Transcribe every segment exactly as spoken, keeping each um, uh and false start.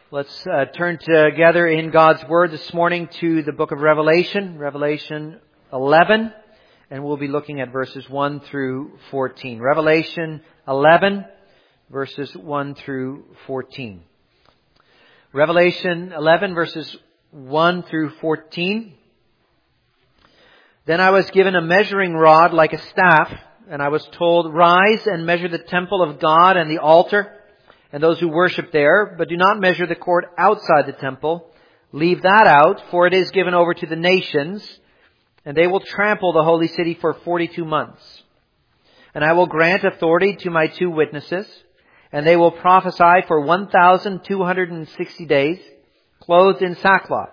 Let's uh, turn together in God's Word this morning to the book of Revelation, Revelation eleven, and we'll be looking at verses one through fourteen. Revelation eleven, verses one through fourteen. Revelation eleven, verses one through fourteen. Then I was given a measuring rod like a staff, and I was told, "Rise and measure the temple of God and the altar, and those who worship there, but do not measure the court outside the temple. Leave that out, for it is given over to the nations, and they will trample the holy city for forty-two months. And I will grant authority to my two witnesses, and they will prophesy for one thousand two hundred sixty days, clothed in sackcloth.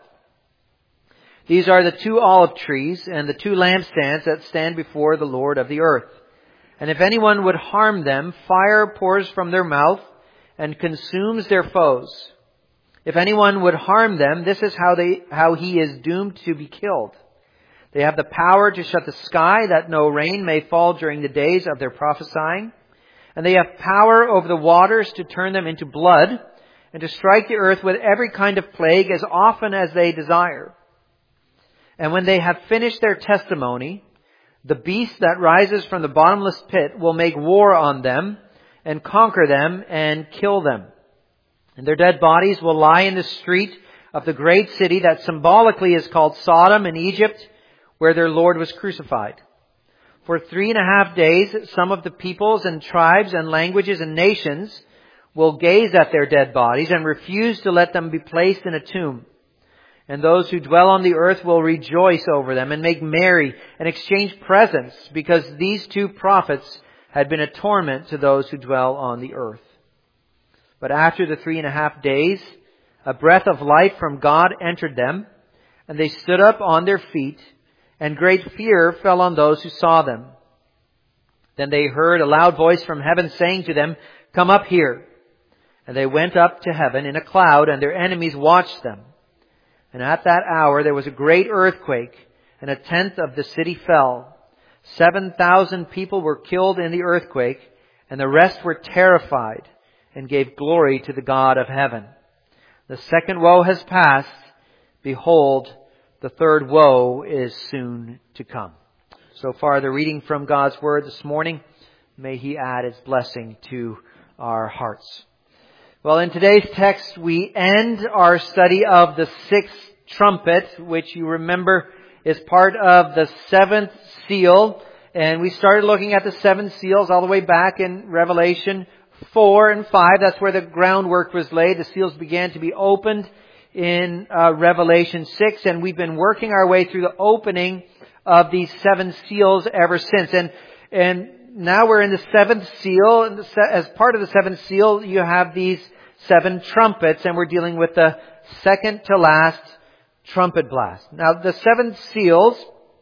These are the two olive trees and the two lampstands that stand before the Lord of the earth. And if anyone would harm them, fire pours from their mouth and consumes their foes. If anyone would harm them, this is how they how he is doomed to be killed. They have the power to shut the sky, that no rain may fall during the days of their prophesying. And they have power over the waters to turn them into blood, and to strike the earth with every kind of plague as often as they desire. And when they have finished their testimony, the beast that rises from the bottomless pit will make war on them, and conquer them and kill them. And their dead bodies will lie in the street of the great city that symbolically is called Sodom in Egypt, where their Lord was crucified. For three and a half days, some of the peoples and tribes and languages and nations will gaze at their dead bodies and refuse to let them be placed in a tomb. And those who dwell on the earth will rejoice over them and make merry and exchange presents, because these two prophets had been a torment to those who dwell on the earth. But after the three and a half days, a breath of life from God entered them, and they stood up on their feet, and great fear fell on those who saw them. Then they heard a loud voice from heaven saying to them, "Come up here." And they went up to heaven in a cloud, and their enemies watched them. And at that hour there was a great earthquake, and a tenth of the city fell. Seven thousand people were killed in the earthquake, and the rest were terrified and gave glory to the God of heaven. The second woe has passed. Behold, the third woe is soon to come. So far, the reading from God's Word this morning. May He add His blessing to our hearts. Well, in today's text, we end our study of the sixth trumpet, which you remember is part of the seventh seal. And we started looking at the seven seals all the way back in Revelation four and five. That's where the groundwork was laid. The seals began to be opened in uh, Revelation six. And we've been working our way through the opening of these seven seals ever since. And and now we're in the seventh seal. And as part of the seventh seal, you have these seven trumpets. And we're dealing with the second to last trumpet blast. Now, the seven seals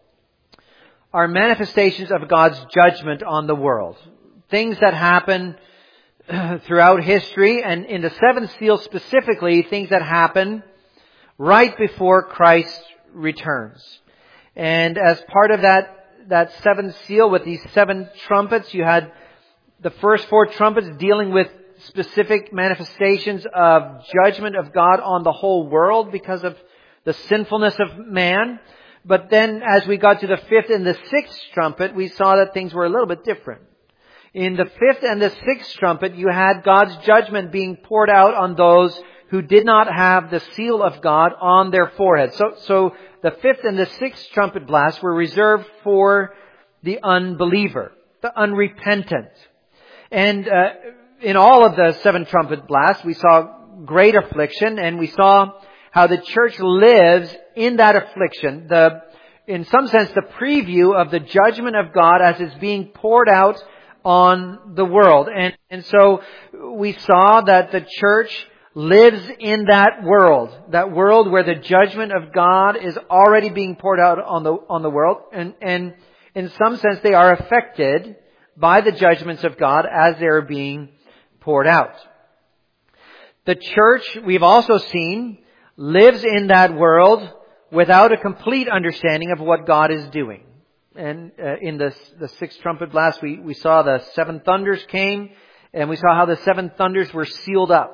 are manifestations of God's judgment on the world. Things that happen throughout history, and in the seventh seal specifically, things that happen right before Christ returns. And as part of that, that seventh seal with these seven trumpets, you had the first four trumpets dealing with specific manifestations of judgment of God on the whole world because of the sinfulness of man. But then as we got to the fifth and the sixth trumpet, we saw that things were a little bit different. In the fifth and the sixth trumpet, you had God's judgment being poured out on those who did not have the seal of God on their forehead. So, so the fifth and the sixth trumpet blasts were reserved for the unbeliever, the unrepentant. And uh, in all of the seven trumpet blasts, we saw great affliction, and we saw how the church lives in that affliction. The, in some sense, the preview of the judgment of God as it's being poured out on the world. And, and so we saw that the church lives in that world, that world where the judgment of God is already being poured out on the, on the world. And, and in some sense, they are affected by the judgments of God as they're being poured out. The church, we've also seen, lives in that world without a complete understanding of what God is doing. And uh, in the, the sixth trumpet blast, we, we saw the seven thunders came, and we saw how the seven thunders were sealed up.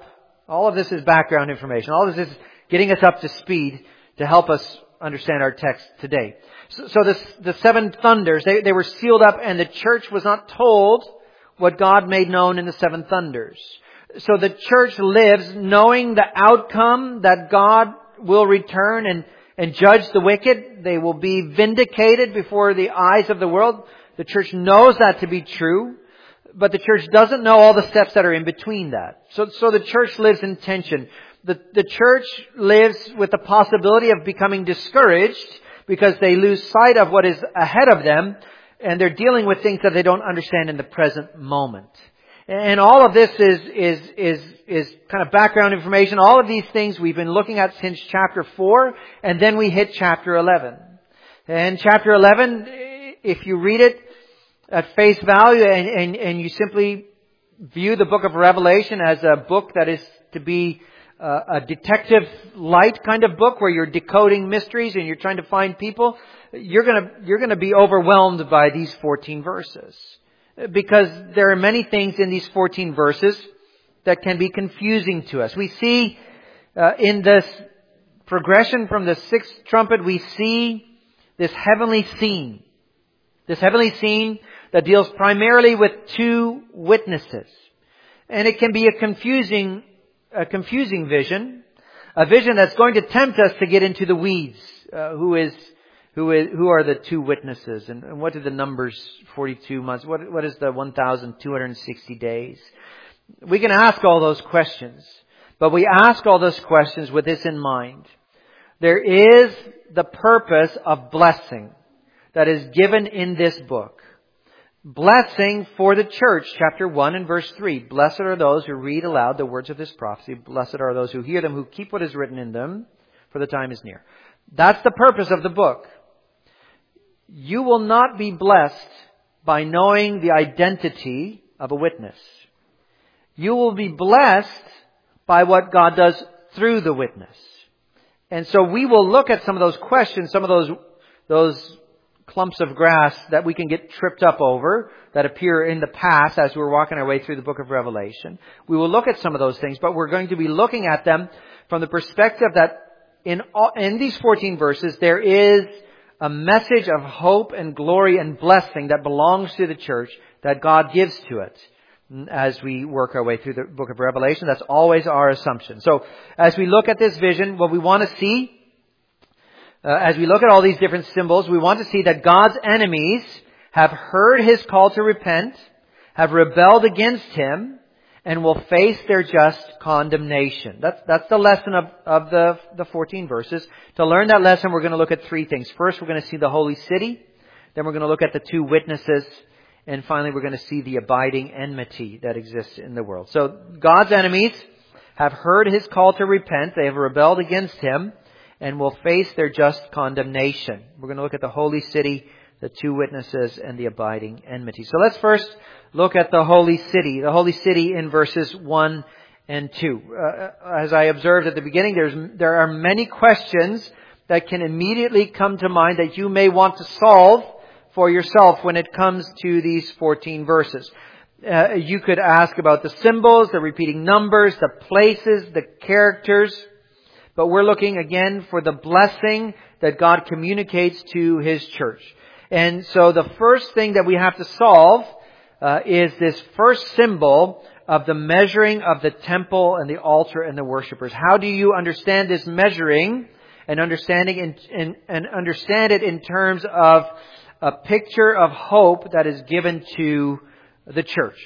All of this is background information. All of this is getting us up to speed to help us understand our text today. So, so this, the seven thunders, they, they were sealed up, and the church was not told what God made known in the seven thunders. So the church lives knowing the outcome, that God will return and, and judge the wicked. They will be vindicated before the eyes of the world. The church knows that to be true, but the church doesn't know all the steps that are in between that. So, so the church lives in tension. The, the church lives with the possibility of becoming discouraged because they lose sight of what is ahead of them, and they're dealing with things that they don't understand in the present moment. And all of this is, is, is, is kind of background information. All of these things we've been looking at since chapter four, and then we hit chapter eleven. And chapter eleven, if you read it at face value and, and, and you simply view the book of Revelation as a book that is to be uh, a detective light kind of book where you're decoding mysteries and you're trying to find people, you're gonna, you're gonna be overwhelmed by these fourteen verses. Because there are many things in these fourteen verses that can be confusing to us. We see uh, in this progression from the sixth trumpet, we see this heavenly scene. This heavenly scene that deals primarily with two witnesses. And it can be a confusing, a confusing vision. A vision that's going to tempt us to get into the weeds. Uh, who is, who is, who are the two witnesses? And, and what are the numbers forty-two months? What, what is the one thousand two hundred sixty days? We can ask all those questions. But we ask all those questions with this in mind. There is the purpose of blessing that is given in this book. Blessing for the church, chapter one and verse three. Blessed are those who read aloud the words of this prophecy. Blessed are those who hear them, who keep what is written in them, for the time is near. That's the purpose of the book. You will not be blessed by knowing the identity of a witness. You will be blessed by what God does through the witness. And so we will look at some of those questions, some of those, those clumps of grass that we can get tripped up over that appear in the past as we're walking our way through the book of Revelation. We will look at some of those things, but we're going to be looking at them from the perspective that in all, in these fourteen verses, there is a message of hope and glory and blessing that belongs to the church that God gives to it as we work our way through the book of Revelation. That's always our assumption. So as we look at this vision, what we want to see Uh, as we look at all these different symbols, we want to see that God's enemies have heard His call to repent, have rebelled against Him, and will face their just condemnation. That's, that's the lesson of, of the, the fourteen verses. To learn that lesson, we're going to look at three things. First, we're going to see the holy city. Then we're going to look at the two witnesses. And finally, we're going to see the abiding enmity that exists in the world. So, God's enemies have heard His call to repent. They have rebelled against Him, and will face their just condemnation. We're going to look at the holy city, the two witnesses, and the abiding enmity. So let's first look at the holy city. The holy city in verses one and two. Uh, as I observed at the beginning, there's, there are many questions that can immediately come to mind that you may want to solve for yourself when it comes to these fourteen verses. Uh, you could ask about the symbols, the repeating numbers, the places, the characters. But we're looking again for the blessing that God communicates to His church. And so the first thing that we have to solve uh, is this first symbol of the measuring of the temple and the altar and the worshipers. How do you understand this measuring and understanding in, in, and understand it in terms of a picture of hope that is given to the church?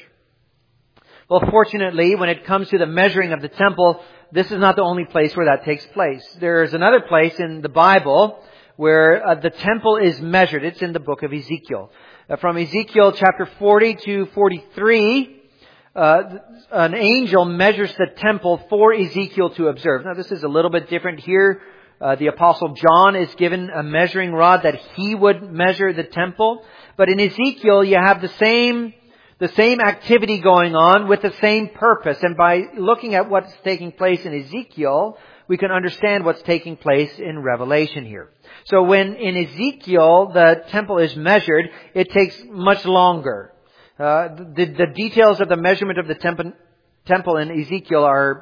Well, fortunately, when it comes to the measuring of the temple, this is not the only place where that takes place. There is another place in the Bible where uh, the temple is measured. It's in the book of Ezekiel. Uh, from Ezekiel chapter forty to forty-three, uh, an angel measures the temple for Ezekiel to observe. Now, this is a little bit different here. Uh, the Apostle John is given a measuring rod that he would measure the temple. But in Ezekiel, you have the same The same activity going on with the same purpose. And by looking at what's taking place in Ezekiel, we can understand what's taking place in Revelation here. So when in Ezekiel the temple is measured, it takes much longer. Uh, the, the details of the measurement of the temple, temple in Ezekiel are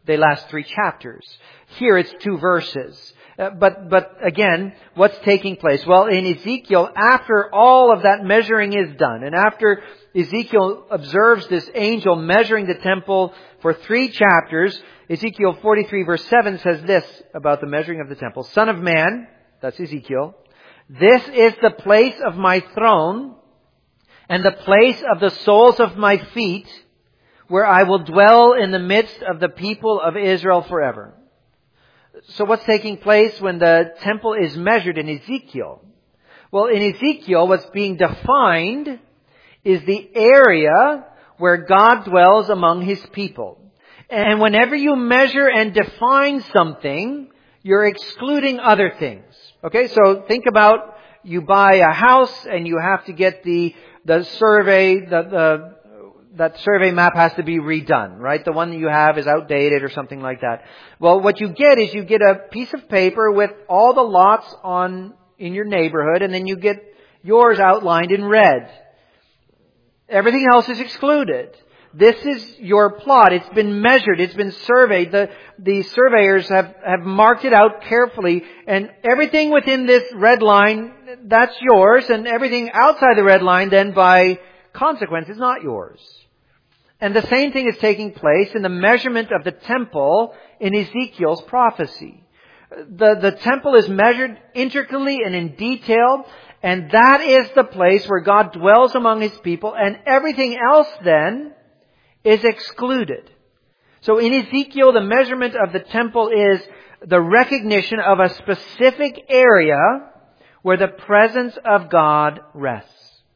they last three chapters. Here it's two verses. Uh, but, but again, what's taking place? Well, in Ezekiel, after all of that measuring is done, and after Ezekiel observes this angel measuring the temple for three chapters, Ezekiel forty-three verse seven says this about the measuring of the temple. Son of man, that's Ezekiel, this is the place of my throne and the place of the soles of my feet, where I will dwell in the midst of the people of Israel forever. So what's taking place when the temple is measured in Ezekiel? Well, in Ezekiel, what's being defined is the area where God dwells among His people. And whenever you measure and define something, you're excluding other things. Okay, so think about you buy a house and you have to get the the survey, the, the that survey map has to be redone, right? The one that you have is outdated or something like that. Well, what you get is you get a piece of paper with all the lots on in your neighborhood, and then you get yours outlined in red. Everything else is excluded. This is your plot. It's been measured. It's been surveyed. The, the surveyors have, have marked it out carefully. And everything within this red line, that's yours. And everything outside the red line, then by consequence, is not yours. And the same thing is taking place in the measurement of the temple in Ezekiel's prophecy. The, the temple is measured intricately and in detail. And that is the place where God dwells among His people. And everything else then is excluded. So in Ezekiel, the measurement of the temple is the recognition of a specific area where the presence of God rests.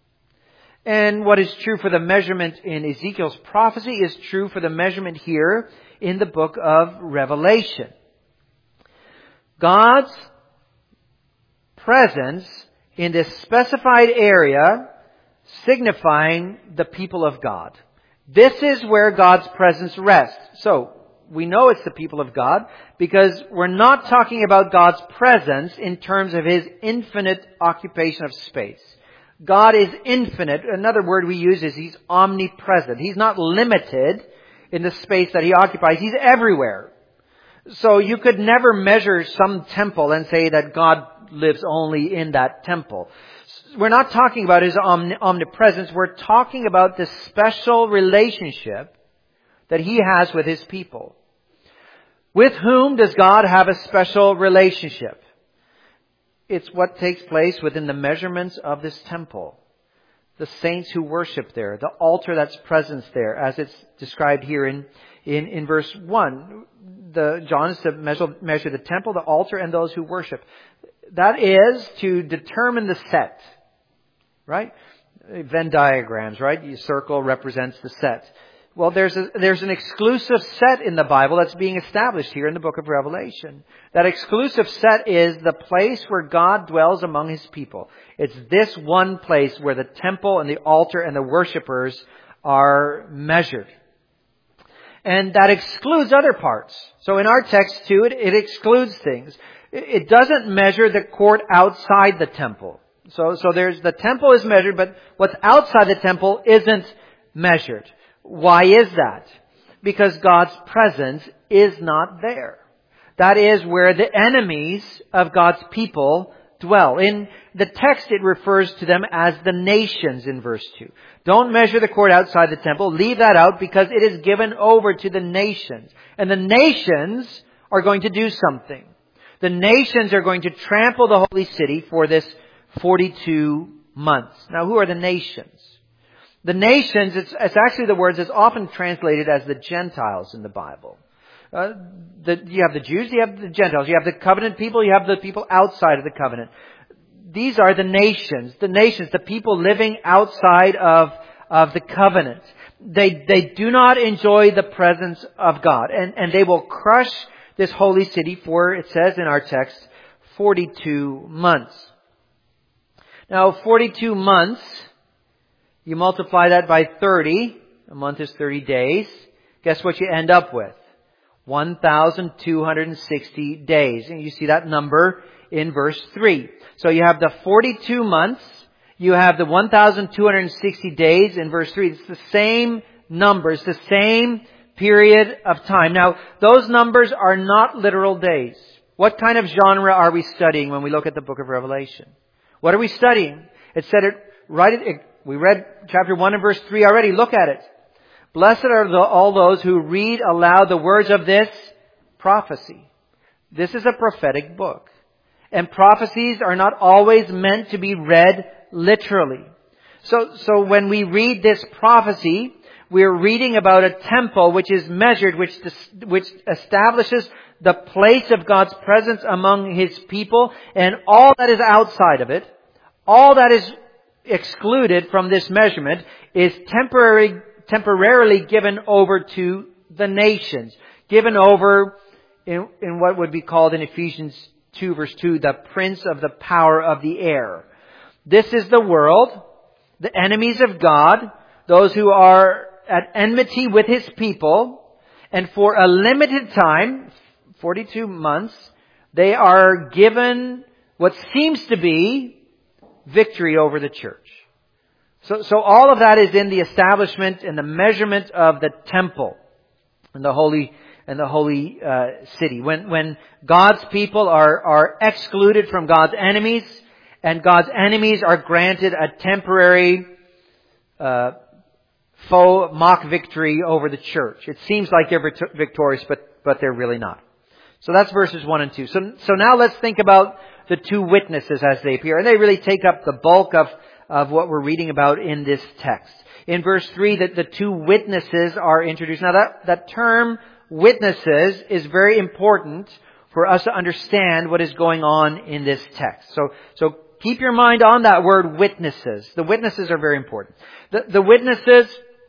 And what is true for the measurement in Ezekiel's prophecy is true for the measurement here in the book of Revelation. God's presence in this specified area signifying the people of God. This is where God's presence rests. So, we know it's the people of God because we're not talking about God's presence in terms of His infinite occupation of space. God is infinite. Another word we use is He's omnipresent. He's not limited in the space that He occupies. He's everywhere. So you could never measure some temple and say that God lives only in that temple. We're not talking about His omnipresence. We're talking about this special relationship that He has with His people. With whom does God have a special relationship? It's what takes place within the measurements of this temple. The saints who worship there. The altar that's present there, as it's described here in, in, in verse one. The, John is to measure, measure the temple, the altar, and those who worship. That is to determine the set. Right? Venn diagrams, right? Your circle represents the set. Well, there's a, there's an exclusive set in the Bible that's being established here in the book of Revelation. That exclusive set is the place where God dwells among His people. It's this one place where the temple and the altar and the worshipers are measured. And that excludes other parts. So in our text too, it, it excludes things. It, it doesn't measure the court outside the temple. So, so there's, the temple is measured, but what's outside the temple isn't measured. Why is that? Because God's presence is not there. That is where the enemies of God's people dwell. In the text, it refers to them as the nations in verse two. Don't measure the court outside the temple. Leave that out because it is given over to the nations. And the nations are going to do something. The nations are going to trample the holy city for this forty-two months. Now, who are the nations? The nations, it's, it's actually the words that's often translated as the Gentiles in the Bible. Uh, the, you have the Jews, you have the Gentiles, you have the covenant people, you have the people outside of the covenant. These are the nations, the nations, the people living outside of, of the covenant. They, they do not enjoy the presence of God, and, and they will crush this holy city for, it says in our text, forty-two months. Now, forty-two months, you multiply that by thirty. A month is thirty days. Guess what you end up with? one thousand two hundred sixty days. And you see that number in verse three. So you have the forty-two months. You have the one thousand two hundred sixty days in verse three. It's the same number. It's the same period of time. Now, those numbers are not literal days. What kind of genre are we studying when we look at the book of Revelation? What are we studying? It said it right at, it, we read chapter one and verse three already. Look at it. Blessed are the, all those who read aloud the words of this prophecy. This is a prophetic book. And prophecies are not always meant to be read literally. So, so when we read this prophecy, we're reading about a temple which is measured, which, which establishes the place of God's presence among His people, and all that is outside of it, all that is excluded from this measurement is temporary, temporarily given over to the nations, given over in, in what would be called in Ephesians two verse two, the prince of the power of the air. This is the world, the enemies of God, those who are at enmity with His people, and for a limited time, forty-two months, they are given what seems to be victory over the church. So, so all of that is in the establishment and the measurement of the temple and the holy and the holy uh, city. When when God's people are are excluded from God's enemies, and God's enemies are granted a temporary uh, faux mock victory over the church. It seems like they're victorious, but but they're really not. So that's verses one and two. So so now let's think about the two witnesses as they appear, and they really take up the bulk of of what we're reading about in this text. In verse three, that the two witnesses are introduced. Now that that term witnesses is very important for us to understand what is going on in this text. So, so keep your mind on that word witnesses. The witnesses are very important. The, the witnesses,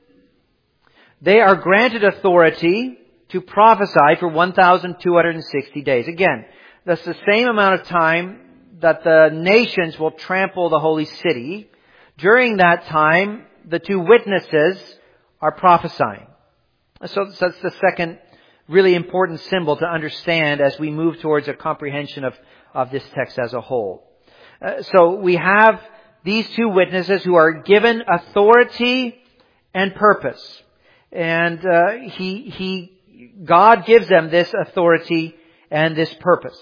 they are granted authority to prophesy for one thousand two hundred sixty days. Again, that's the same amount of time that the nations will trample the holy city. During that time, the two witnesses are prophesying. So that's the second really important symbol to understand as we move towards a comprehension of, of this text as a whole. Uh, so we have these two witnesses who are given authority and purpose. And uh, he, he, God gives them this authority and this purpose.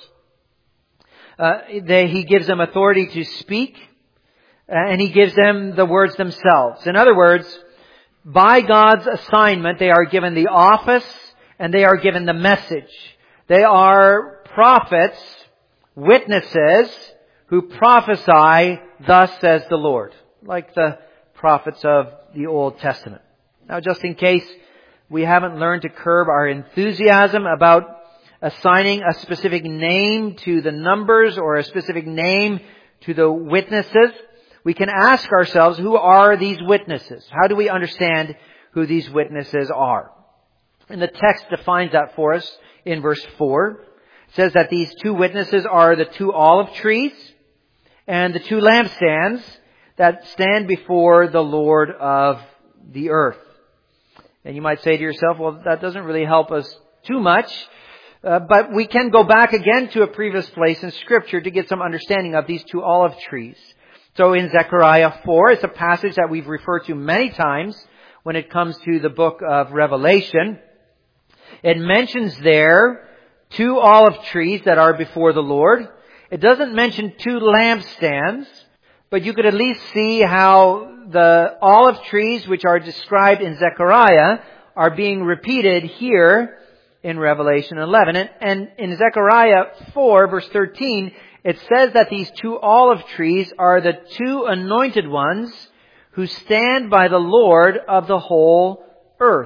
Uh, they, he gives them authority to speak, and He gives them the words themselves. In other words, by God's assignment, they are given the office and they are given the message. They are prophets, witnesses, who prophesy, thus says the Lord, like the prophets of the Old Testament. Now, just in case we haven't learned to curb our enthusiasm about assigning a specific name to the numbers or a specific name to the witnesses, we can ask ourselves, who are these witnesses? How do we understand who these witnesses are? And the text defines that for us in verse four. It says that these two witnesses are the two olive trees and the two lampstands that stand before the Lord of the earth. And you might say to yourself, well, that doesn't really help us too much. Uh, but we can go back again to a previous place in Scripture to get some understanding of these two olive trees. So in Zechariah four, it's a passage that we've referred to many times when it comes to the book of Revelation. It mentions there two olive trees that are before the Lord. It doesn't mention two lampstands, but you could at least see how the olive trees which are described in Zechariah are being repeated here in Revelation eleven. And, and in Zechariah four, verse thirteen, it says that these two olive trees are the two anointed ones who stand by the Lord of the whole earth.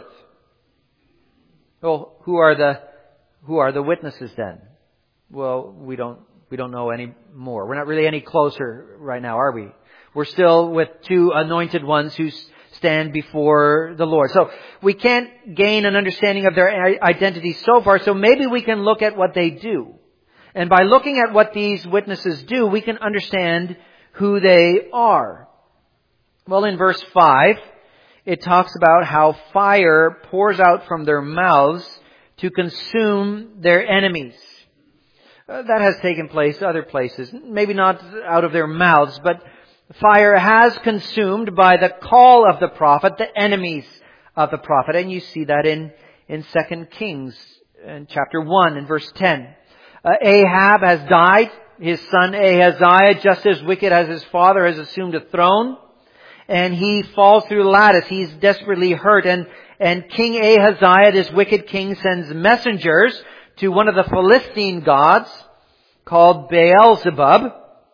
Well, who are the who are the witnesses then? Well, we don't we don't know any more. We're not really any closer right now, are we? We're still with two anointed ones who stand before the Lord. So we can't gain an understanding of their identity so far. So maybe we can look at what they do. And by looking at what these witnesses do, we can understand who they are. Well, in verse five, it talks about how fire pours out from their mouths to consume their enemies. Uh, that has taken place other places. Maybe not out of their mouths, but fire has consumed by the call of the prophet the enemies of the prophet. And you see that in, in Second Kings in chapter one and verse ten. Uh, Ahab has died. His son Ahaziah, just as wicked as his father, has assumed a throne. And he falls through the lattice. He's desperately hurt. And, and King Ahaziah, this wicked king, sends messengers to one of the Philistine gods called Beelzebub.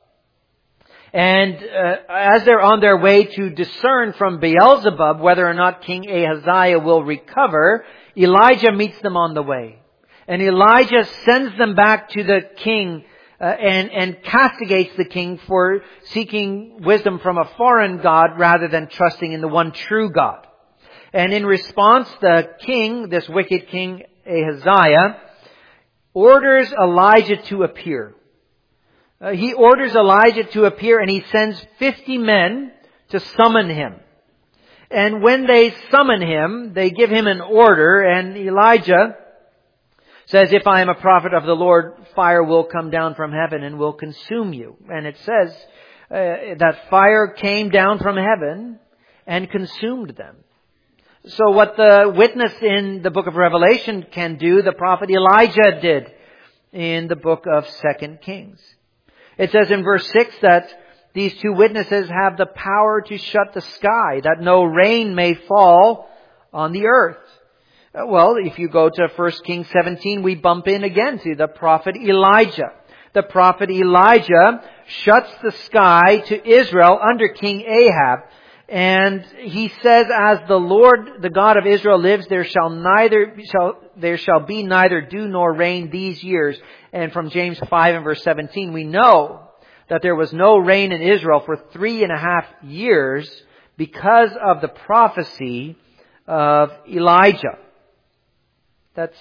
And uh, as they're on their way to discern from Beelzebub whether or not King Ahaziah will recover, Elijah meets them on the way. And Elijah sends them back to the king uh, and, and castigates the king for seeking wisdom from a foreign god rather than trusting in the one true God. And in response, the king, this wicked king Ahaziah, orders Elijah to appear. Uh, he orders Elijah to appear, and he sends fifty men to summon him. And when they summon him, they give him an order, and Elijah says, "If I am a prophet of the Lord, fire will come down from heaven and will consume you." And it says uh, that fire came down from heaven and consumed them. So what the witness in the book of Revelation can do, the prophet Elijah did in the book of Second Kings. It says in verse six that these two witnesses have the power to shut the sky, that no rain may fall on the earth. Well, if you go to First Kings seventeen, we bump in again to the prophet Elijah. The prophet Elijah shuts the sky to Israel under King Ahab. And he says, "As the Lord, the God of Israel lives, there shall neither shall there shall be neither dew nor rain these years." And from James five and verse seventeen, we know that there was no rain in Israel for three and a half years because of the prophecy of Elijah. That's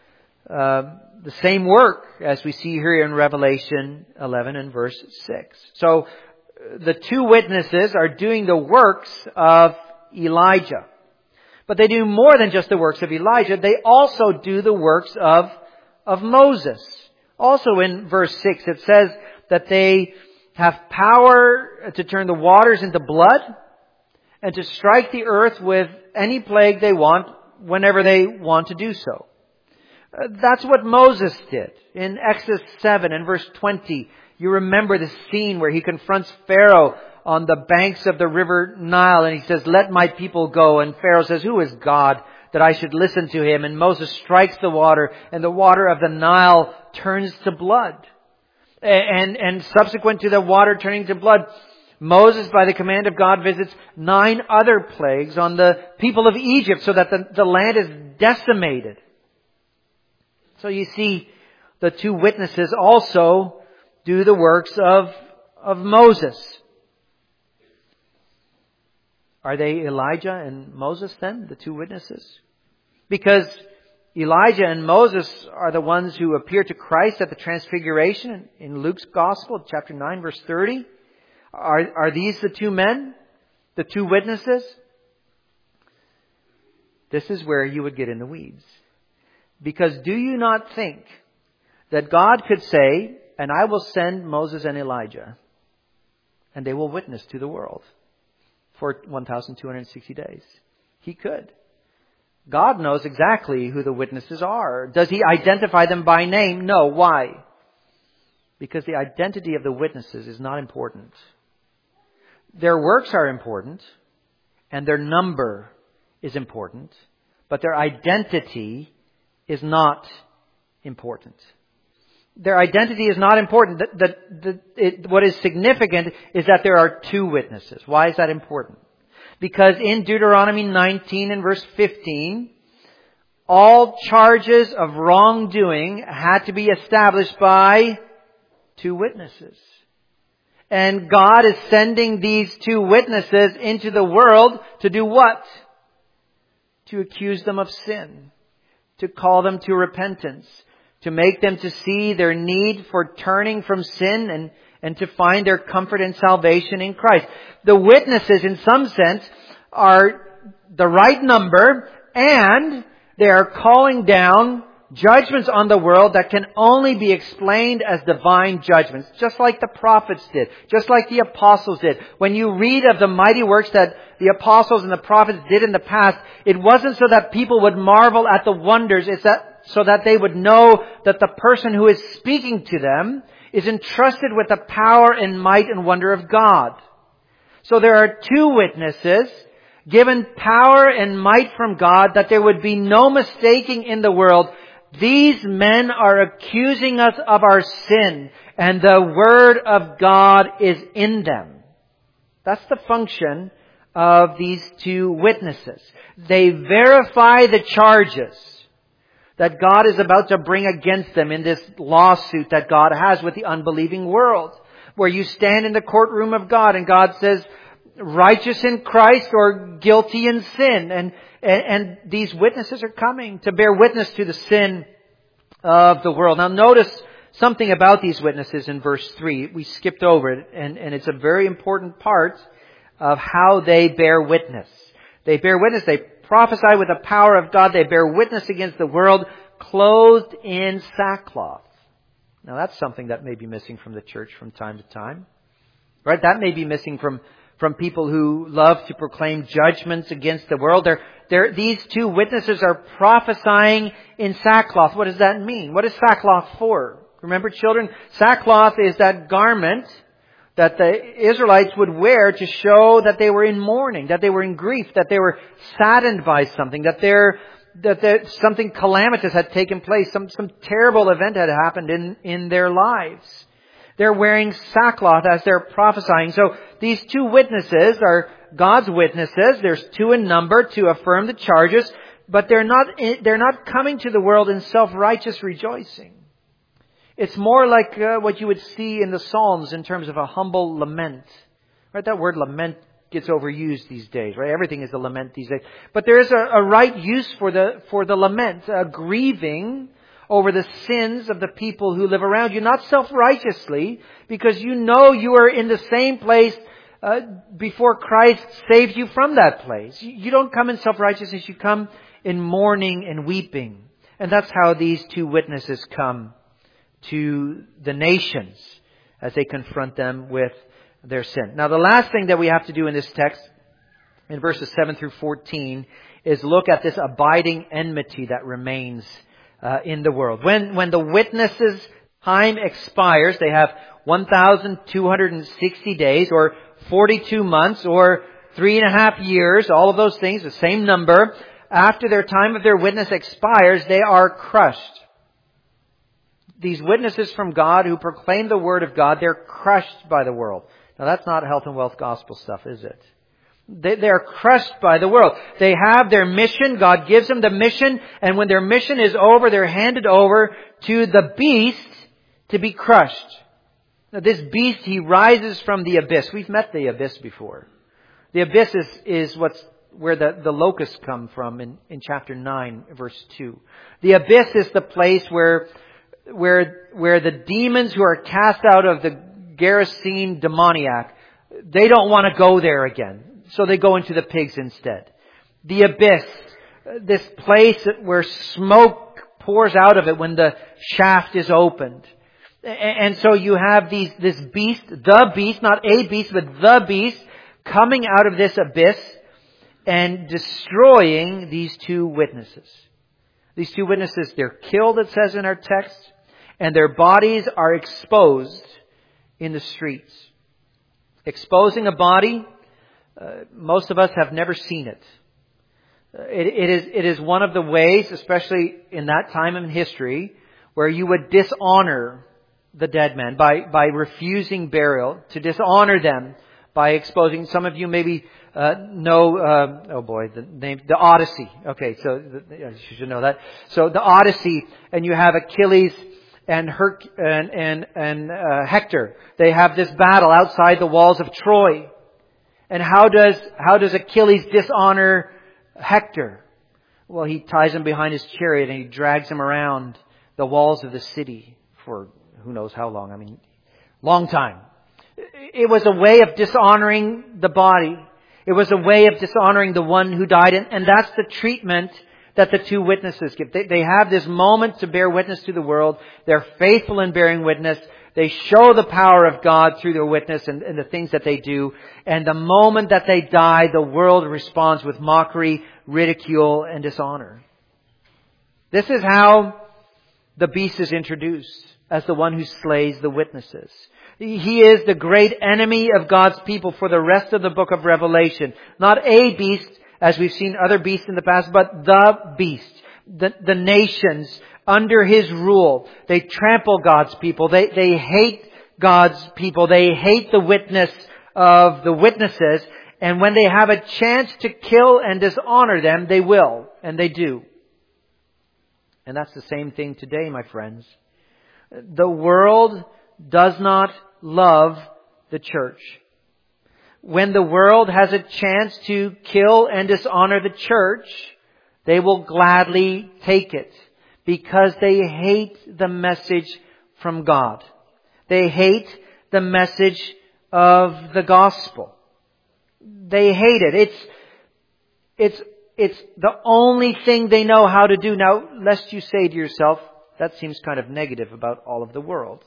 uh, the same work as we see here in Revelation eleven and verse six. So the two witnesses are doing the works of Elijah. But they do more than just the works of Elijah. They also do the works of, of Moses. Also in verse six, it says that they have power to turn the waters into blood and to strike the earth with any plague they want whenever they want to do so. That's what Moses did. In Exodus seven and verse twenty, you remember the scene where he confronts Pharaoh on the banks of the river Nile, and he says, "Let my people go." And Pharaoh says, "Who is God that I should listen to him?" And Moses strikes the water, and the water of the Nile turns to blood. And, and subsequent to the water turning to blood, Moses, by the command of God, visits nine other plagues on the people of Egypt so that the, the land is decimated. So you see, the two witnesses also do the works of, of Moses. Are they Elijah and Moses then, the two witnesses? Because Elijah and Moses are the ones who appear to Christ at the Transfiguration in Luke's Gospel, chapter nine, verse thirty. Are, are these the two men? The two witnesses? This is where you would get in the weeds. Because do you not think that God could say, "And I will send Moses and Elijah, and they will witness to the world for one thousand two hundred sixty days"? He could. God knows exactly who the witnesses are. Does He identify them by name? No. Why? Because the identity of the witnesses is not important. Their works are important, and their number is important, but their identity is not important. Their identity is not important. The, the, the, it, what is significant is that there are two witnesses. Why is that important? Because in Deuteronomy nineteen and verse fifteen, all charges of wrongdoing had to be established by two witnesses. And God is sending these two witnesses into the world to do what? To accuse them of sin. To call them to repentance. To make them to see their need for turning from sin and, and to find their comfort and salvation in Christ. The witnesses, in some sense, are the right number, and they are calling down Judgments on the world that can only be explained as divine judgments, just like the prophets did, just like the apostles did. When you read of the mighty works that the apostles and the prophets did in the past, it wasn't so that people would marvel at the wonders. It's that so that they would know that the person who is speaking to them is entrusted with the power and might and wonder of God. So there are two witnesses given power and might from God that there would be no mistaking in the world. These men are accusing us of our sin, and the Word of God is in them. That's the function of these two witnesses. They verify the charges that God is about to bring against them in this lawsuit that God has with the unbelieving world, where you stand in the courtroom of God and God says, righteous in Christ or guilty in sin. And, and, and these witnesses are coming to bear witness to the sin of the world. Now notice something about these witnesses in verse three. We skipped over it, and, and it's a very important part of how they bear witness. They bear witness, they prophesy with the power of God, they bear witness against the world, clothed in sackcloth. Now that's something that may be missing from the church from time to time. Right? That may be missing from From people who love to proclaim judgments against the world. They're, they're, these two witnesses are prophesying in sackcloth. What does that mean? What is sackcloth for? Remember, children, sackcloth is that garment that the Israelites would wear to show that they were in mourning, that they were in grief, that they were saddened by something, that they're, that there, something calamitous had taken place, some, some terrible event had happened in, in their lives. They're wearing sackcloth as they're prophesying. So these two witnesses are God's witnesses. There's two in number to affirm the charges, but they're not, they're not coming to the world in self-righteous rejoicing. It's more like uh, what you would see in the Psalms in terms of a humble lament. Right? That word lament gets overused these days, right? Everything is a lament these days. But there is a, a right use for the, for the lament, a grieving over the sins of the people who live around you, not self-righteously, because you know you are in the same place uh, before Christ saved you from that place. You don't come in self-righteousness, you come in mourning and weeping. And that's how these two witnesses come to the nations as they confront them with their sin. Now the last thing that we have to do in this text, in verses seven through fourteen, is look at this abiding enmity that remains Uh, in the world. When, when the witnesses' time expires, they have one thousand two hundred sixty days or forty-two months or three and a half years, all of those things, the same number. After their time of their witness expires, they are crushed. These witnesses from God who proclaim the Word of God, they're crushed by the world. Now that's not health and wealth gospel stuff, is it? They, they're crushed by the world. They have their mission. God gives them the mission. And when their mission is over, they're handed over to the beast to be crushed. Now this beast, he rises from the abyss. We've met the abyss before. The abyss is, is what's where the, the locusts come from in, in chapter nine, verse two. The abyss is the place where, where, where the demons who are cast out of the Gerasene demoniac, they don't want to go there again. So they go into the pigs instead. The abyss, this place where smoke pours out of it when the shaft is opened. And so you have these, this beast, the beast, not a beast, but the beast, coming out of this abyss and destroying these two witnesses. These two witnesses, they're killed, it says in our text, and their bodies are exposed in the streets. Exposing a body, Uh, most of us have never seen it. Uh, it. It is, it is one of the ways, especially in that time in history, where you would dishonor the dead man by, by refusing burial, to dishonor them by exposing. Some of you maybe uh, know, uh, oh boy, the name, the Odyssey. Okay, so the, you should know that. So the Odyssey, and you have Achilles and Herc and and, and uh, Hector. They have this battle outside the walls of Troy. And how does, how does Achilles dishonor Hector? Well, he ties him behind his chariot and he drags him around the walls of the city for who knows how long. I mean, long time. It was a way of dishonoring the body. It was a way of dishonoring the one who died. And, and that's the treatment that the two witnesses give. They, they have this moment to bear witness to the world. They're faithful in bearing witness. They show the power of God through their witness and, and the things that they do. And the moment that they die, the world responds with mockery, ridicule, and dishonor. This is how the beast is introduced as the one who slays the witnesses. He is the great enemy of God's people for the rest of the book of Revelation. Not a beast, as we've seen other beasts in the past, but the beast. The, the nations under his rule. They trample God's people. They, they hate God's people. They hate the witness of the witnesses. And when they have a chance to kill and dishonor them, they will. And they do. And that's the same thing today, my friends. The world does not love the church. When the world has a chance to kill and dishonor the church, they will gladly take it because they hate the message from God. They hate the message of the gospel. They hate it. It's, it's, it's the only thing they know how to do. Now, lest you say to yourself, that seems kind of negative about all of the world.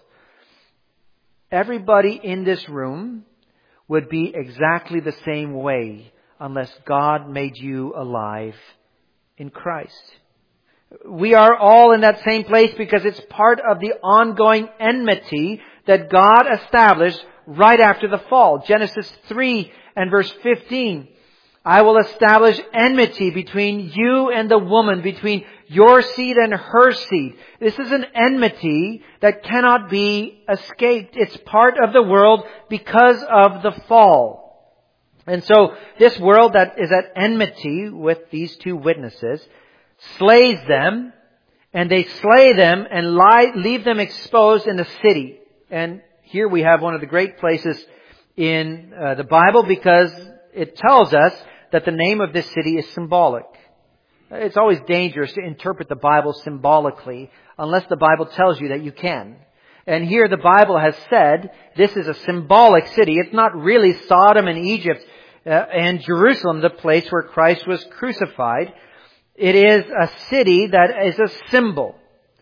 Everybody in this room would be exactly the same way unless God made you alive in Christ. We are all in that same place because it's part of the ongoing enmity that God established right after the fall. Genesis three and verse fifteen. I will establish enmity between you and the woman, between your seed and her seed. This is an enmity that cannot be escaped. It's part of the world because of the fall. And so this world that is at enmity with these two witnesses slays them, and they slay them and lie, leave them exposed in the city. And here we have one of the great places in uh, the Bible because it tells us that the name of this city is symbolic. It's always dangerous to interpret the Bible symbolically unless the Bible tells you that you can. And here the Bible has said this is a symbolic city. It's not really Sodom and Egypt uh, and Jerusalem, the place where Christ was crucified. It is a city that is a symbol.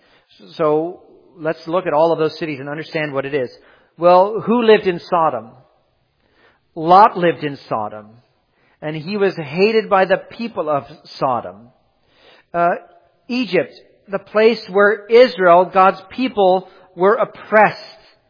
So let's look at all of those cities and understand what it is. Well, who lived in Sodom? Lot lived in Sodom. And he was hated by the people of Sodom. Uh, Egypt, the place where Israel, God's people, were oppressed.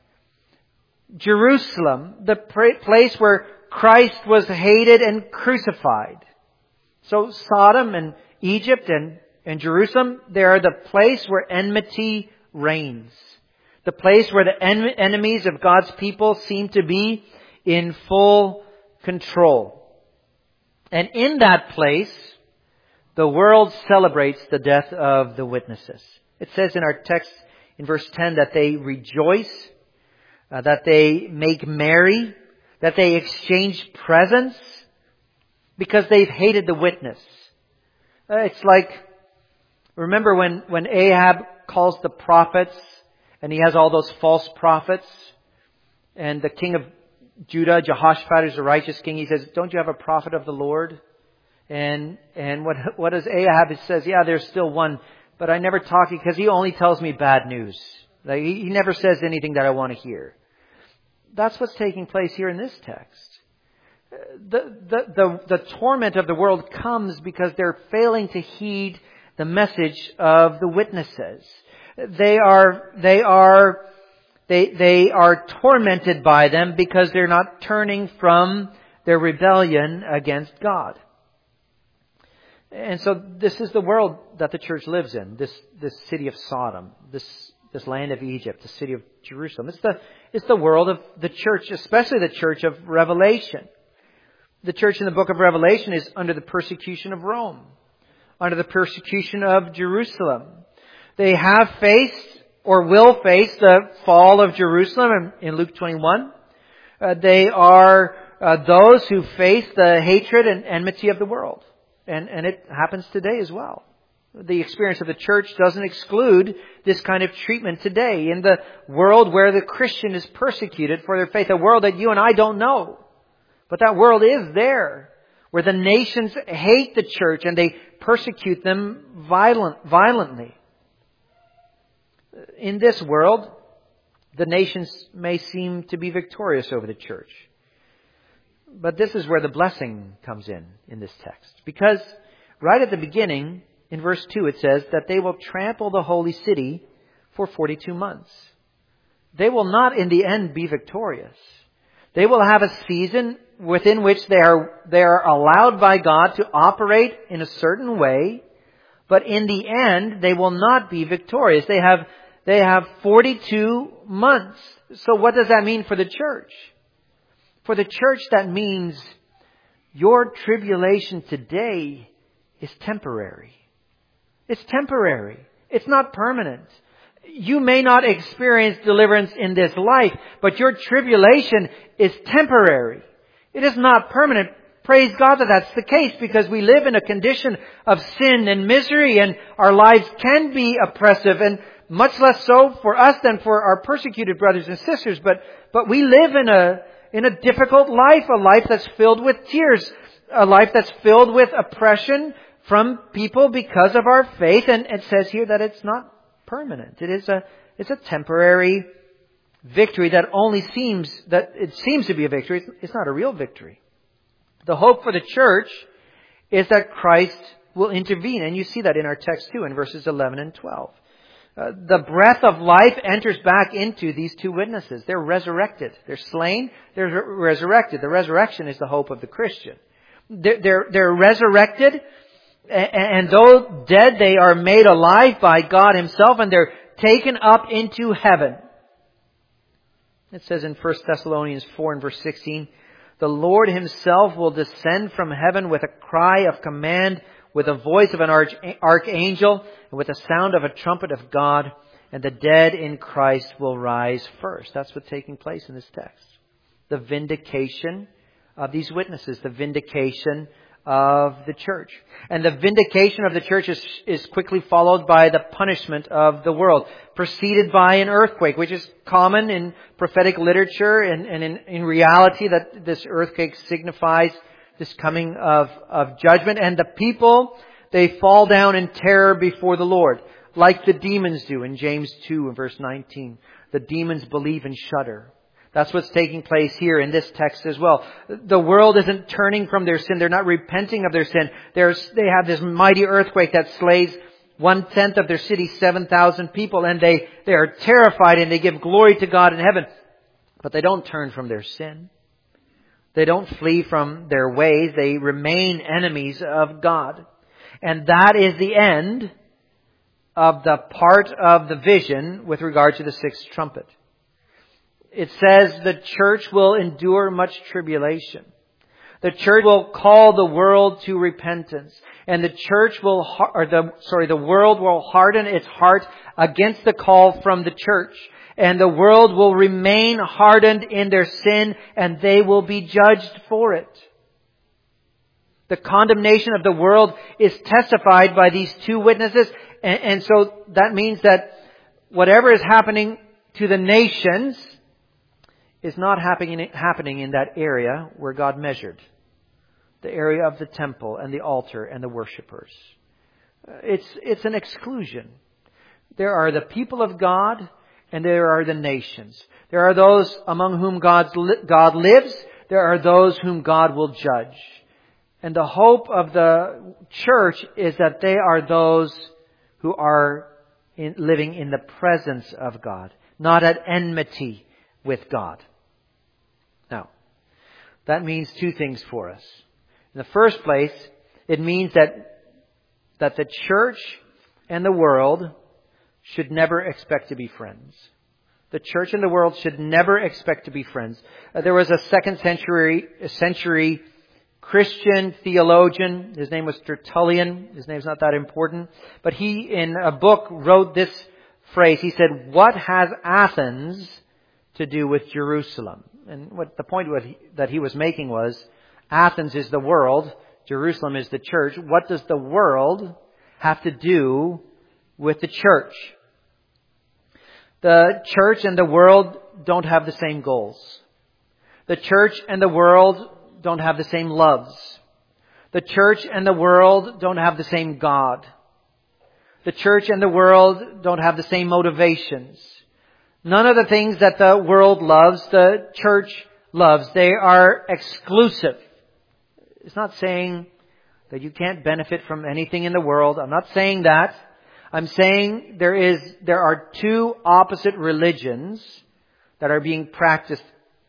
Jerusalem, the place where Christ was hated and crucified. So Sodom and Egypt and, and Jerusalem, they are the place where enmity reigns. The place where the en- enemies of God's people seem to be in full control. And in that place, the world celebrates the death of the witnesses. It says in our text in verse ten that they rejoice, uh, that they make merry, that they exchange presents because they've hated the witness. Uh, it's like, remember when, when Ahab calls the prophets and he has all those false prophets and the king of Judah, Jehoshaphat, is a righteous king. He says, don't you have a prophet of the Lord? And and what what does Ahab? He says, yeah, there's still one, but I never talk to you because he only tells me bad news. Like, he, he never says anything that I want to hear. That's what's taking place here in this text. The, the, the, the torment of the world comes because they're failing to heed the message of the witnesses. They are, they are, They, they are tormented by them because they're not turning from their rebellion against God. And so this is the world that the church lives in. This, this city of Sodom, this, this land of Egypt, the city of Jerusalem. It's the, it's the world of the church, especially the church of Revelation. The church in the book of Revelation is under the persecution of Rome, under the persecution of Jerusalem. They have faced or will face the fall of Jerusalem in Luke twenty-one. Uh, they are uh, those who face the hatred and enmity of the world. And, and it happens today as well. The experience of the church doesn't exclude this kind of treatment today in the world where the Christian is persecuted for their faith. A world that you and I don't know. But that world is there. where the nations hate the church and they persecute them violent, violently. In this world, the nations may seem to be victorious over the church. But this is where the blessing comes in, in this text. Because right at the beginning, in verse two, it says that they will trample the holy city for forty-two months. They will not in the end be victorious. They will have a season within which they are, they are allowed by God to operate in a certain way. But in the end, they will not be victorious. They have, they have forty-two months. So what does that mean for the church? For the church, that means your tribulation today is temporary. It's temporary. It's not permanent. You may not experience deliverance in this life, but your tribulation is temporary. It is not permanent. Praise God that that's the case, because we live in a condition of sin and misery, and our lives can be oppressive, and much less so for us than for our persecuted brothers and sisters. But, but we live in a, in a difficult life, a life that's filled with tears, a life that's filled with oppression from people because of our faith. And it says here that it's not permanent. It is a, it's a temporary victory that only seems, that it seems to be a victory. It's not a real victory. The hope for the church is that Christ will intervene. And you see that in our text too, in verses eleven and twelve. Uh, the breath of life enters back into these two witnesses. They're resurrected. They're slain. They're re- resurrected. The resurrection is the hope of the Christian. They're, they're, they're resurrected. And though dead, they are made alive by God Himself, and they're taken up into heaven. It says in First Thessalonians four and verse sixteen, the Lord Himself will descend from heaven with a cry of command, with a voice of an arch- archangel, and with the sound of a trumpet of God, and the dead in Christ will rise first. That's what's taking place in this text. The vindication of these witnesses, the vindication of the church. And the vindication of the church is, is quickly followed by the punishment of the world, preceded by an earthquake, which is common in prophetic literature, and, and in, in reality that this earthquake signifies this coming of, of judgment. And the people, they fall down in terror before the Lord, like the demons do in James two and verse nineteen. The demons believe and shudder. That's what's taking place here in this text as well. The world isn't turning from their sin. They're not repenting of their sin. There's, they have this mighty earthquake that slays one-tenth of their city, seven thousand people. And they, they are terrified and they give glory to God in heaven. But they don't turn from their sin. They don't flee from their ways. They remain enemies of God. And that is the end of the part of the vision with regard to the sixth trumpet. It says the church will endure much tribulation. The church will call the world to repentance. And the church will, or the, sorry, the world will harden its heart against the call from the church. And the world will remain hardened in their sin, and they will be judged for it. The condemnation of the world is testified by these two witnesses. And, and so that means that whatever is happening to the nations is not happening, happening in that area where God measured. The area of the temple and the altar and the worshippers. It's, it's an exclusion. There are the people of God and there are the nations. There are those among whom God's, God lives. There are those whom God will judge. And the hope of the church is that they are those who are in, living in the presence of God, not at enmity with God. Now, that means two things for us. In the first place, it means that, that the church and the world should never expect to be friends. The church and the world should never expect to be friends. Uh, there was a second century, century Christian theologian. His name was Tertullian. His name's not that important. But he, in a book, wrote this phrase. He said, "What has Athens to do with Jerusalem?" And what the point that he was making was, Athens is the world, Jerusalem is the church. What does the world have to do with the church? The church and the world don't have the same goals. The church and the world don't have the same loves. The church and the world don't have the same God. The church and the world don't have the same motivations. None of the things that the world loves, the church loves. They are exclusive. It's not saying that you can't benefit from anything in the world. I'm not saying that. I'm saying there is, there are two opposite religions that are being practiced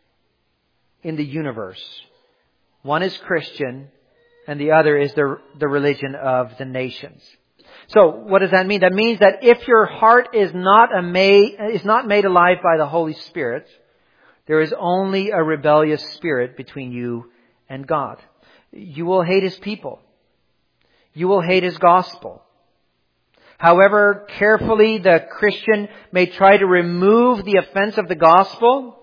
in the universe. One is Christian, and the other is the, the religion of the nations. So, what does that mean? That means that if your heart is not a made, is not made alive by the Holy Spirit, there is only a rebellious spirit between you and God. You will hate His people. You will hate His gospel. However carefully the Christian may try to remove the offense of the gospel,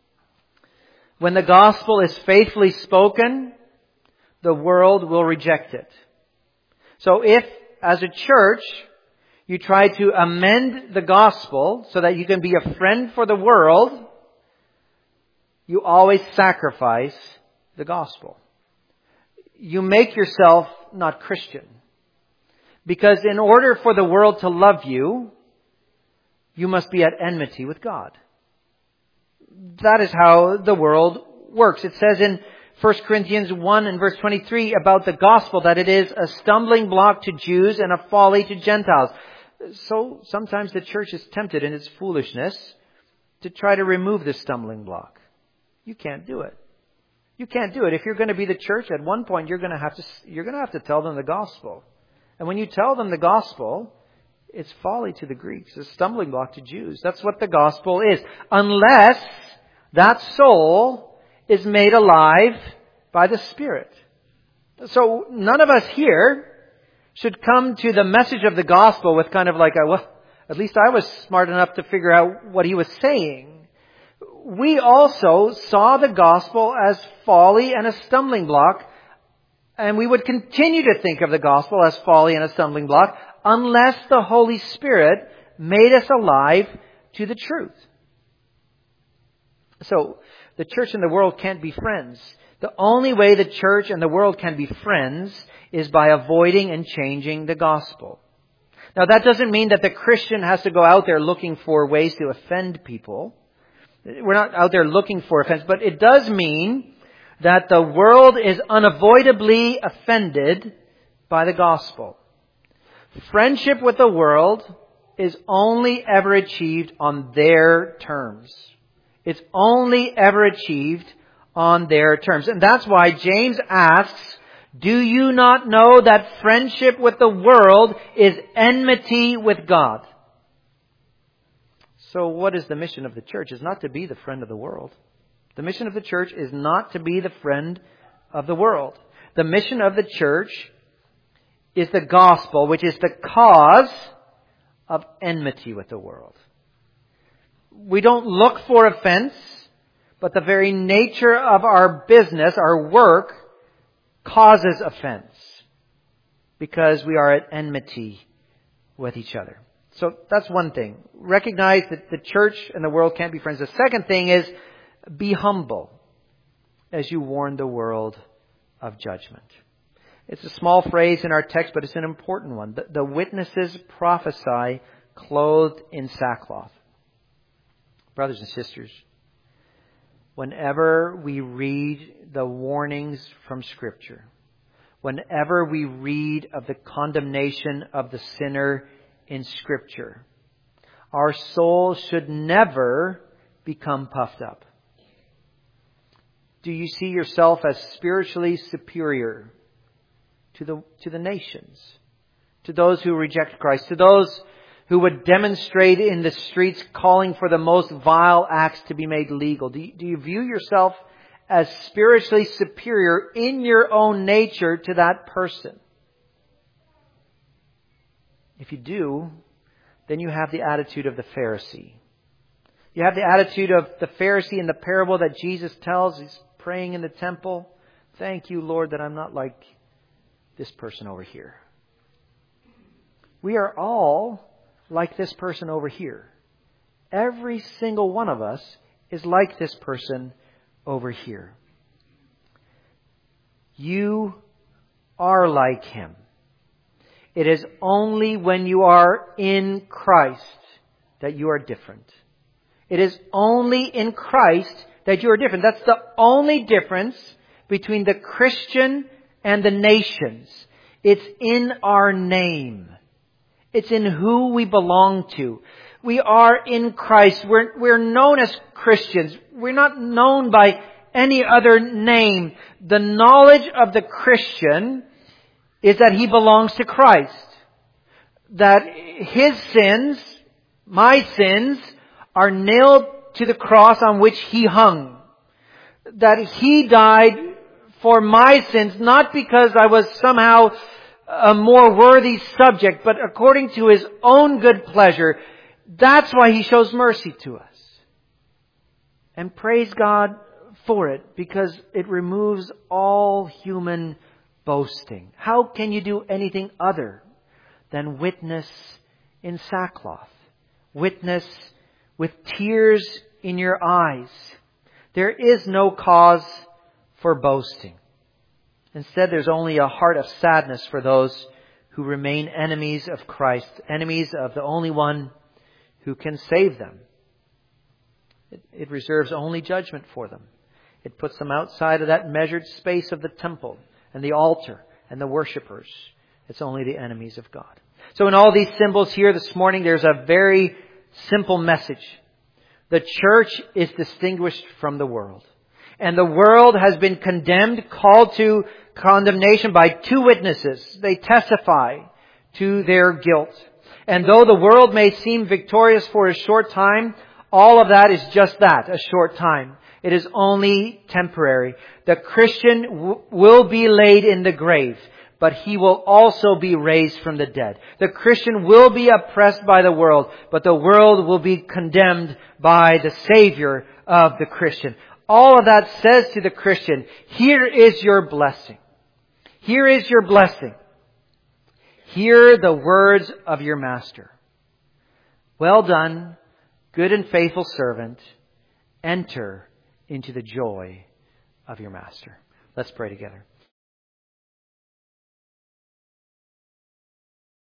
when the gospel is faithfully spoken, the world will reject it. So if, as a church, you try to amend the gospel so that you can be a friend for the world, you always sacrifice the gospel. You make yourself not Christian. Because in order for the world to love you, you must be at enmity with God. That is how the world works. It says in First Corinthians one and verse twenty-three about the gospel that it is a stumbling block to Jews and a folly to Gentiles. So sometimes the church is tempted in its foolishness to try to remove this stumbling block. You can't do it. You can't do it. If you're going to be the church, at one point you're going to have to you're going to have to tell them the gospel. And when you tell them the gospel, it's folly to the Greeks, a stumbling block to Jews. That's what the gospel is. Unless that soul is made alive by the Spirit. So none of us here should come to the message of the gospel with kind of like a, well, at least I was smart enough to figure out what he was saying. We also saw the gospel as folly and a stumbling block, and we would continue to think of the gospel as folly and a stumbling block unless the Holy Spirit made us alive to the truth. So, the church and the world can't be friends. The only way the church and the world can be friends is by avoiding and changing the gospel. Now, that doesn't mean that the Christian has to go out there looking for ways to offend people. We're not out there looking for offense, but it does mean that the world is unavoidably offended by the gospel. Friendship with the world is only ever achieved on their terms. It's only ever achieved on their terms. And that's why James asks, do you not know that friendship with the world is enmity with God? So what is the mission of the church? It's not to be the friend of the world. The mission of the church is not to be the friend of the world. The mission of the church is the gospel, which is the cause of enmity with the world. We don't look for offense, but the very nature of our business, our work, causes offense because we are at enmity with each other. So that's one thing. Recognize that the church and the world can't be friends. The second thing is be humble as you warn the world of judgment. It's a small phrase in our text, but it's an important one. The, the witnesses prophesy clothed in sackcloth. Brothers and sisters, whenever we read the warnings from Scripture, whenever we read of the condemnation of the sinner in Scripture, our soul should never become puffed up. Do you see yourself as spiritually superior to the to the nations, to those who reject Christ, to those who would demonstrate in the streets calling for the most vile acts to be made legal? Do you, do you view yourself as spiritually superior in your own nature to that person? If you do, then you have the attitude of the Pharisee. You have the attitude of the Pharisee in the parable that Jesus tells. He's praying in the temple. Thank you, Lord, that I'm not like this person over here. We are all like this person over here. Every single one of us is like this person over here. You are like Him. It is only when you are in Christ that you are different. It is only in Christ that you are different. That's the only difference between the Christian and the nations. It's in our name. It's in who we belong to. We are in Christ. We're, we're known as Christians. We're not known by any other name. The knowledge of the Christian is that he belongs to Christ. That his sins, my sins, are nailed to the cross on which He hung. That He died for my sins, not because I was somehow a more worthy subject, but according to His own good pleasure. That's why He shows mercy to us. And praise God for it, because it removes all human boasting. How can you do anything other than witness in sackcloth? Witness with tears in your eyes. There is no cause for boasting. Instead, there's only a heart of sadness for those who remain enemies of Christ, enemies of the only one who can save them. It, it reserves only judgment for them. It puts them outside of that measured space of the temple and the altar and the worshippers. It's only the enemies of God. So in all these symbols here this morning, there's a very simple message. The church is distinguished from the world. And the world has been condemned, called to condemnation by two witnesses. They testify to their guilt. And though the world may seem victorious for a short time, all of that is just that, a short time. It is only temporary. The Christian w- will be laid in the grave, but he will also be raised from the dead. The Christian will be oppressed by the world, but the world will be condemned by the Savior of the Christian. All of that says to the Christian, here is your blessing. Here is your blessing. Hear the words of your Master. Well done, good and faithful servant. Enter into the joy of your Master. Let's pray together.